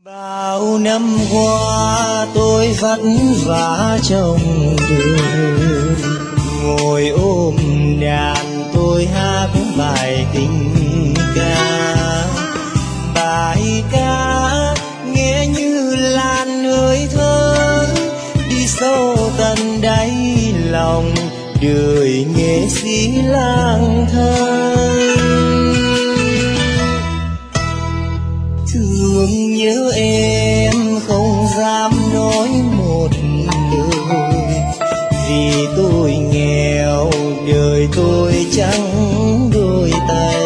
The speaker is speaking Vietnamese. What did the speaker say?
Bao năm qua tôi vất vả trong đường, ngồi ôm đàn tôi hát bài tình ca. Bài ca nghe như làn hơi thở đi sâu tận đáy lòng đời nghệ sĩ lang thang. Thương nhớ em không dám nói một lời, vì tôi nghèo đời tôi trắng đôi tay.